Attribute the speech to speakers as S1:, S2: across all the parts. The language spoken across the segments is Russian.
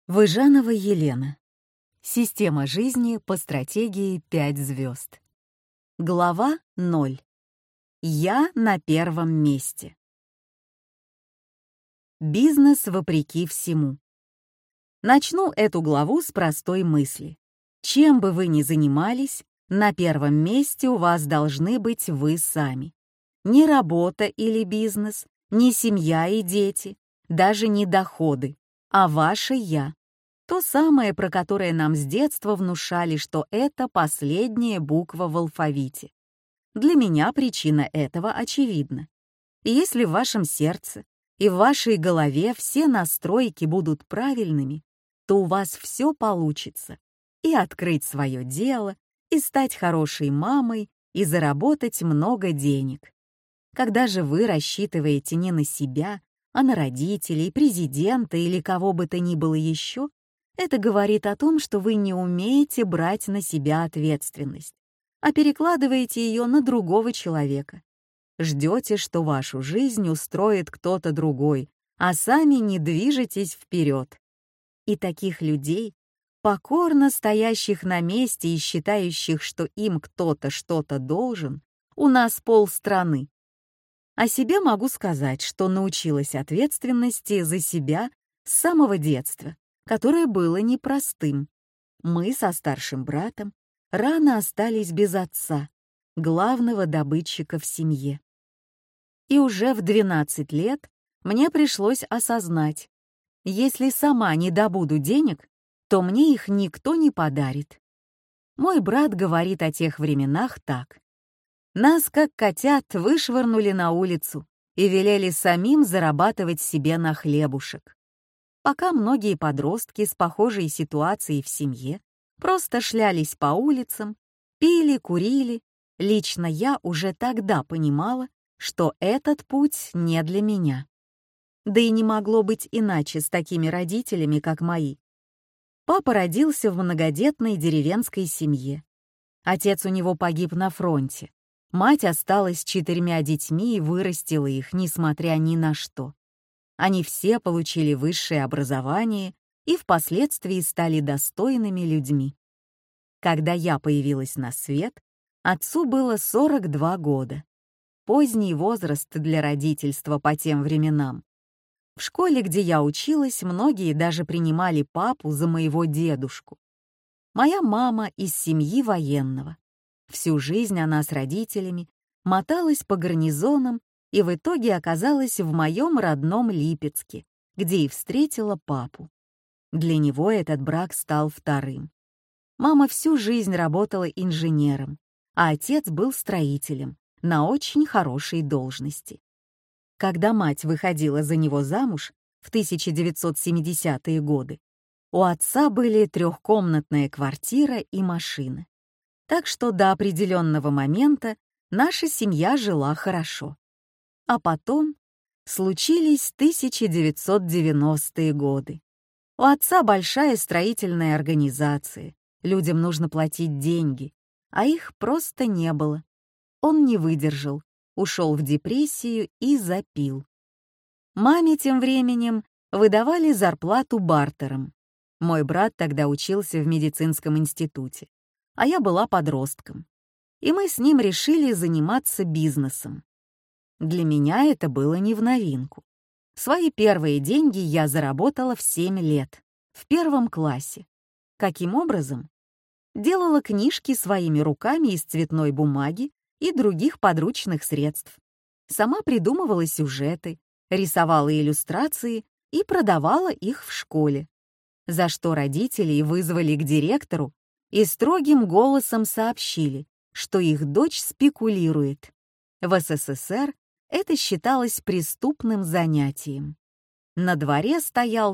S1: Выжанова Елена. Система жизни по стратегии 5 звезд. Глава 0. Я на первом месте. Бизнес вопреки всему. Начну эту главу с простой мысли. Чем бы вы ни занимались, на первом месте у вас должны быть вы сами. Не работа или бизнес, не семья и дети, даже не доходы, а ваше «я». То самое, про которое нам с детства внушали, что это последняя буква в алфавите. Для меня причина этого очевидна. И если в вашем сердце и в вашей голове все настройки будут правильными, то у вас все получится. И открыть свое дело, и стать хорошей мамой, и заработать много денег. Когда же вы рассчитываете не на себя, а на родителей, президента или кого бы то ни было еще, это говорит о том, что вы не умеете брать на себя ответственность, а перекладываете ее на другого человека. Ждете, что вашу жизнь устроит кто-то другой, а сами не движетесь вперед. И таких людей, покорно стоящих на месте и считающих, что им кто-то что-то должен, у нас полстраны. О себе могу сказать, что научилась ответственности за себя с самого детства, которое было непростым. Мы со старшим братом рано остались без отца, главного добытчика в семье. И уже в 12 лет мне пришлось осознать, если сама не добуду денег, то мне их никто не подарит. Мой брат говорит о тех временах так. Нас, как котят, вышвырнули на улицу и велели самим зарабатывать себе на хлебушек. Пока многие подростки с похожей ситуацией в семье просто шлялись по улицам, пили, курили, лично я уже тогда понимала, что этот путь не для меня. Да и не могло быть иначе с такими родителями, как мои. Папа родился в многодетной деревенской семье. Отец у него погиб на фронте. Мать осталась с 4 детьми и вырастила их, несмотря ни на что. Они все получили высшее образование и впоследствии стали достойными людьми. Когда я появилась на свет, отцу было 42 года. Поздний возраст для родительства по тем временам. В школе, где я училась, многие даже принимали папу за моего дедушку. Моя мама из семьи военного. Всю жизнь она с родителями моталась по гарнизонам и в итоге оказалась в моем родном Липецке, где и встретила папу. Для него этот брак стал вторым. Мама всю жизнь работала инженером, а отец был строителем на очень хорошей должности. Когда мать выходила за него замуж в 1970-е годы, у отца были 3-комнатная квартира и машина. Так что до определенного момента наша семья жила хорошо. А потом случились 1990-е годы. У отца большая строительная организация, людям нужно платить деньги, а их просто не было. Он не выдержал, ушел в депрессию и запил. Маме тем временем выдавали зарплату бартером. Мой брат тогда учился в медицинском институте, а я была подростком. И мы с ним решили заниматься бизнесом. Для меня это было не в новинку. Свои первые деньги я заработала в 7 лет, в 1 классе. Каким образом? Делала книжки своими руками из цветной бумаги и других подручных средств. Сама придумывала сюжеты, рисовала иллюстрации и продавала их в школе. За что родители вызвали к директору и строгим голосом сообщили, что их дочь спекулирует. В СССР это считалось преступным занятием. На дворе стоял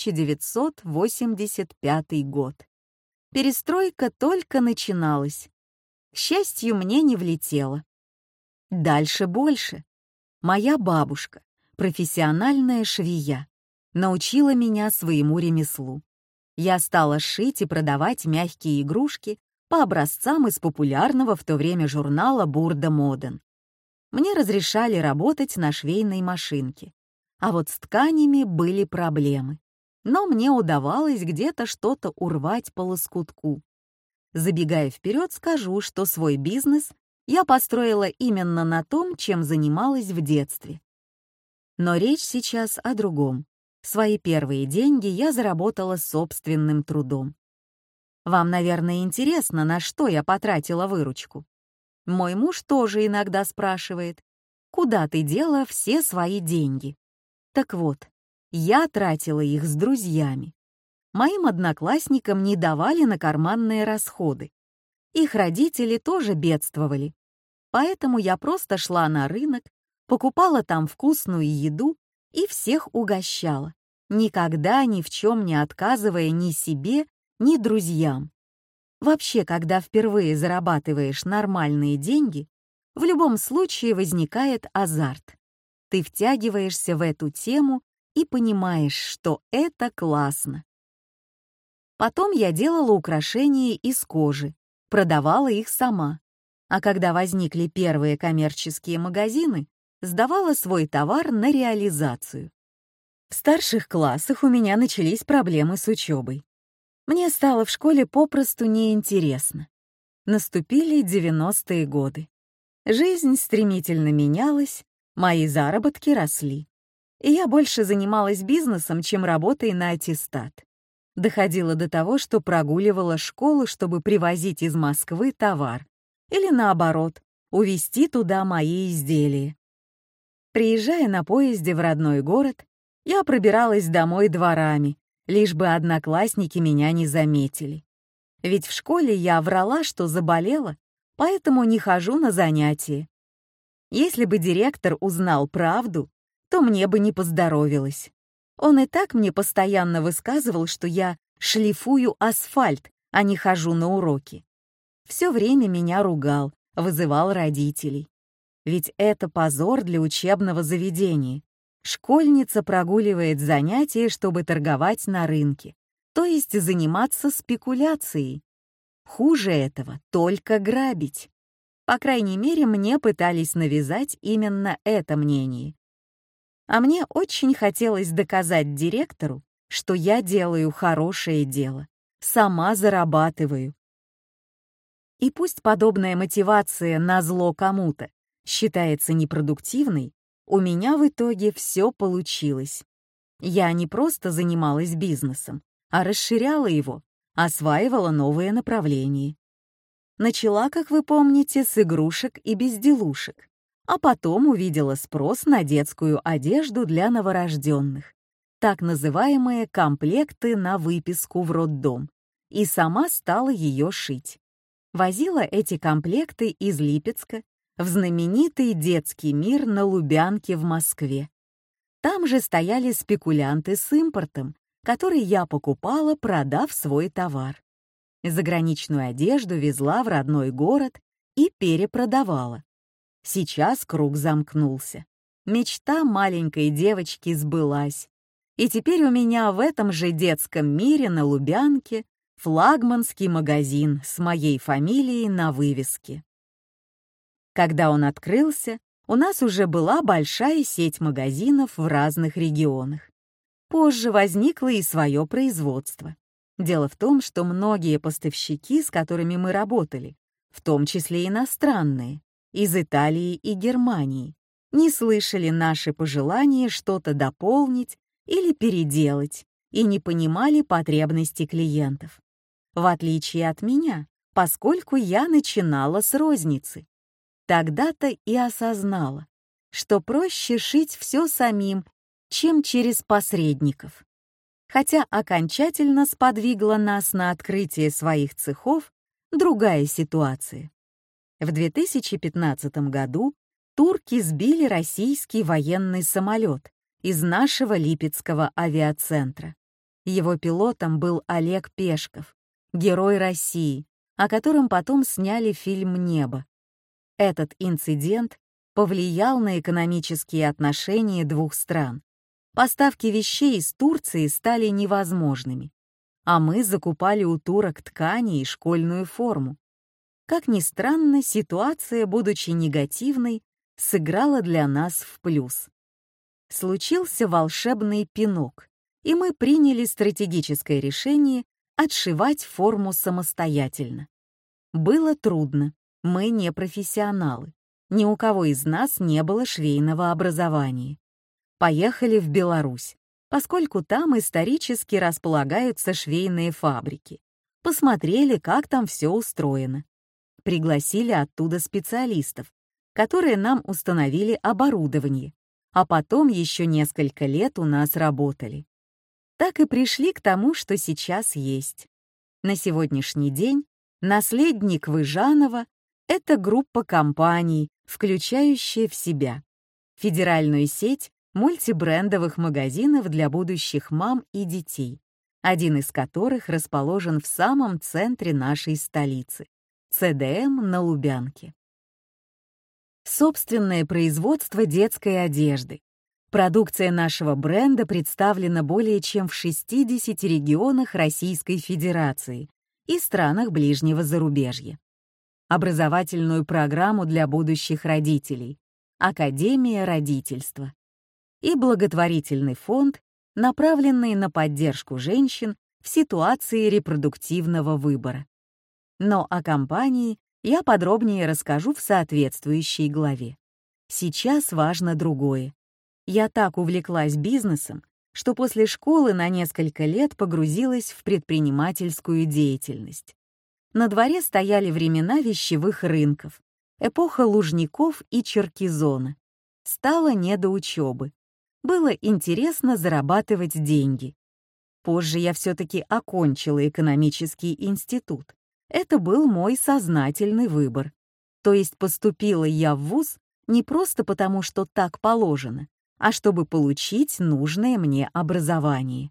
S1: 1985 год. Перестройка только начиналась. К счастью, мне не влетело. Дальше больше. Моя бабушка, профессиональная швея, научила меня своему ремеслу. Я стала шить и продавать мягкие игрушки по образцам из популярного в то время журнала «Бурда Моден». Мне разрешали работать на швейной машинке, а вот с тканями были проблемы. но мне удавалось где-то что-то урвать по лоскутку. Забегая вперед, скажу, что свой бизнес я построила именно на том, чем занималась в детстве. Но речь сейчас о другом. Свои первые деньги я заработала собственным трудом. Вам, наверное, интересно, на что я потратила выручку. Мой муж тоже иногда спрашивает, куда ты дела все свои деньги? Так вот, я тратила их с друзьями. Моим одноклассникам не давали на карманные расходы. Их родители тоже бедствовали. Поэтому я просто шла на рынок, покупала там вкусную еду и всех угощала, никогда ни в чем не отказывая ни себе, ни друзьям. Вообще, когда впервые зарабатываешь нормальные деньги, в любом случае возникает азарт. Ты втягиваешься в эту тему и понимаешь, что это классно. Потом я делала украшения из кожи, продавала их сама. А когда возникли первые коммерческие магазины, сдавала свой товар на реализацию. В старших классах у меня начались проблемы с учебой. Мне стало в школе попросту неинтересно. Наступили 90-е годы. Жизнь стремительно менялась, мои заработки росли. И я больше занималась бизнесом, чем работой на аттестат. Доходило до того, что прогуливала школу, чтобы привозить из Москвы товар. Или наоборот, увезти туда мои изделия. Приезжая на поезде в родной город, я пробиралась домой дворами, лишь бы одноклассники меня не заметили. Ведь в школе я врала, что заболела, поэтому не хожу на занятия. Если бы директор узнал правду, то мне бы не поздоровилось. Он и так мне постоянно высказывал, что я шлифую асфальт, а не хожу на уроки. Все время меня ругал, вызывал родителей. Ведь это позор для учебного заведения. Школьница прогуливает занятия, чтобы торговать на рынке, то есть заниматься спекуляцией. Хуже этого только грабить. По крайней мере, мне пытались навязать именно это мнение. А мне очень хотелось доказать директору, что я делаю хорошее дело, сама зарабатываю. И пусть подобная мотивация назло кому-то считается непродуктивной, у меня в итоге все получилось. Я не просто занималась бизнесом, а расширяла его, осваивала новые направления. Начала, как вы помните, с игрушек и безделушек, а потом увидела спрос на детскую одежду для новорожденных, так называемые комплекты на выписку в роддом, и сама стала ее шить. Возила эти комплекты из Липецка в знаменитый детский мир на Лубянке в Москве. Там же стояли спекулянты с импортом, который я покупала, продав свой товар. Заграничную одежду везла в родной город и перепродавала. Сейчас круг замкнулся. Мечта маленькой девочки сбылась. И теперь у меня в этом же детском мире на Лубянке флагманский магазин с моей фамилией на вывеске. Когда он открылся, у нас уже была большая сеть магазинов в разных регионах. Позже возникло и свое производство. Дело в том, что многие поставщики, с которыми мы работали, в том числе иностранные, из Италии и Германии, не слышали наши пожелания что-то дополнить или переделать и не понимали потребностей клиентов. В отличие от меня, поскольку я начинала с розницы. Тогда-то и осознала, что проще шить все самим, чем через посредников. Хотя окончательно сподвигла нас на открытие своих цехов другая ситуация. В 2015 году турки сбили российский военный самолет из нашего Липецкого авиацентра. Его пилотом был Олег Пешков, герой России, о котором потом сняли фильм «Небо». Этот инцидент повлиял на экономические отношения двух стран. Поставки вещей из Турции стали невозможными, а мы закупали у турок ткани и школьную форму. Как ни странно, ситуация, будучи негативной, сыграла для нас в плюс. Случился волшебный пинок, и мы приняли стратегическое решение отшивать форму самостоятельно. Было трудно, мы не профессионалы, ни у кого из нас не было швейного образования. Поехали в Беларусь, поскольку там исторически располагаются швейные фабрики. Посмотрели, как там все устроено. Пригласили оттуда специалистов, которые нам установили оборудование, а потом еще несколько лет у нас работали. Так и пришли к тому, что сейчас есть. На сегодняшний день наследник Выжанова — это группа компаний, включающая в себя федеральную сеть мультибрендовых магазинов для будущих мам и детей, один из которых расположен в самом центре нашей столицы — ЦДМ на Лубянке. Собственное производство детской одежды. Продукция нашего бренда представлена более чем в 60 регионах Российской Федерации и странах ближнего зарубежья. Образовательную программу для будущих родителей, Академия родительства и благотворительный фонд, направленный на поддержку женщин в ситуации репродуктивного выбора. Но о компании я подробнее расскажу в соответствующей главе. Сейчас важно другое. Я так увлеклась бизнесом, что после школы на несколько лет погрузилась в предпринимательскую деятельность. На дворе стояли времена вещевых рынков, эпоха Лужников и Черкизона. Стало не до учебы. Было интересно зарабатывать деньги. Позже я все-таки окончила экономический институт. Это был мой сознательный выбор. То есть поступила я в вуз не просто потому, что так положено, а чтобы получить нужное мне образование.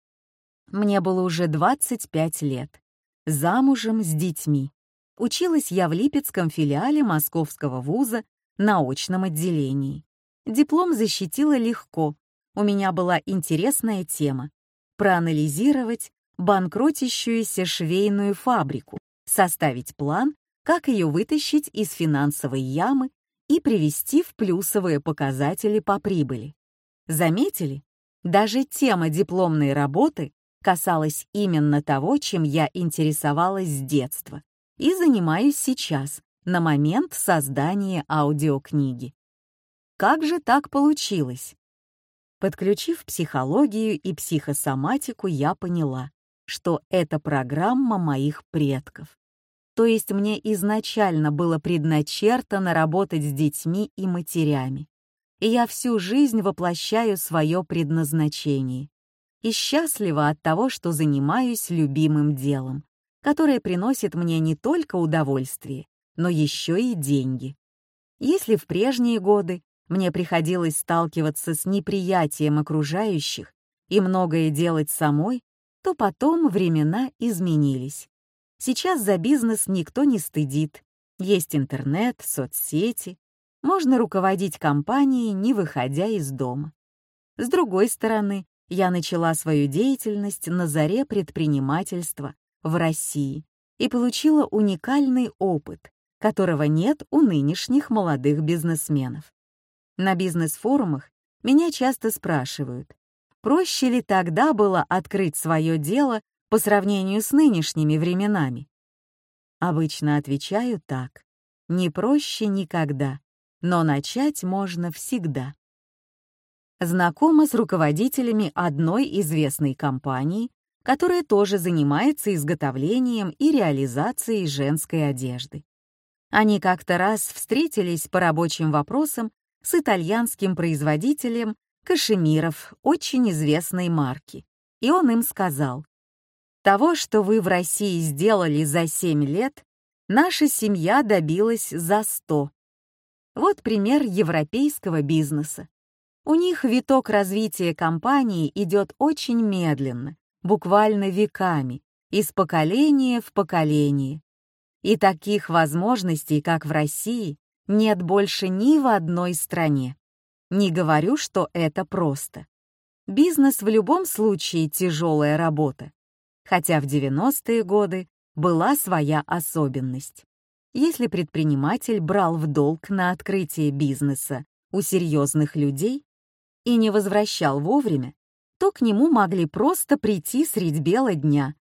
S1: Мне было уже 25 лет. Замужем с детьми. Училась я в Липецком филиале Московского вуза на очном отделении. Диплом защитила легко. У меня была интересная тема — проанализировать банкротящуюся швейную фабрику, составить план, как ее вытащить из финансовой ямы и привести в плюсовые показатели по прибыли. Заметили? Даже тема дипломной работы касалась именно того, чем я интересовалась с детства и занимаюсь сейчас, на момент создания аудиокниги. Как же так получилось? Подключив психологию и психосоматику, я поняла, что это программа моих предков. То есть мне изначально было предначертано работать с детьми и матерями. И я всю жизнь воплощаю свое предназначение. И счастлива от того, что занимаюсь любимым делом, которое приносит мне не только удовольствие, но еще и деньги. Если в прежние годы мне приходилось сталкиваться с неприятием окружающих и многое делать самой, то потом времена изменились. Сейчас за бизнес никто не стыдит. Есть интернет, соцсети. Можно руководить компанией, не выходя из дома. С другой стороны, я начала свою деятельность на заре предпринимательства в России и получила уникальный опыт, которого нет у нынешних молодых бизнесменов. На бизнес-форумах меня часто спрашивают, проще ли тогда было открыть свое дело по сравнению с нынешними временами. Обычно отвечаю так: не проще никогда, но начать можно всегда. Знакома с руководителями одной известной компании, которая тоже занимается изготовлением и реализацией женской одежды. Они как-то раз встретились по рабочим вопросам с итальянским производителем кашемиров очень известной марки, и он им сказал: «Того, что вы в России сделали за 7 лет, наша семья добилась за 100». Вот пример европейского бизнеса. У них виток развития компании идет очень медленно, буквально веками, из поколения в поколение. И таких возможностей, как в России, нет больше ни в одной стране. Не говорю, что это просто. Бизнес в любом случае тяжелая работа. Хотя в 90-е годы была своя особенность. Если предприниматель брал в долг на открытие бизнеса у серьезных людей и не возвращал вовремя, что к нему могли просто прийти средь бела дня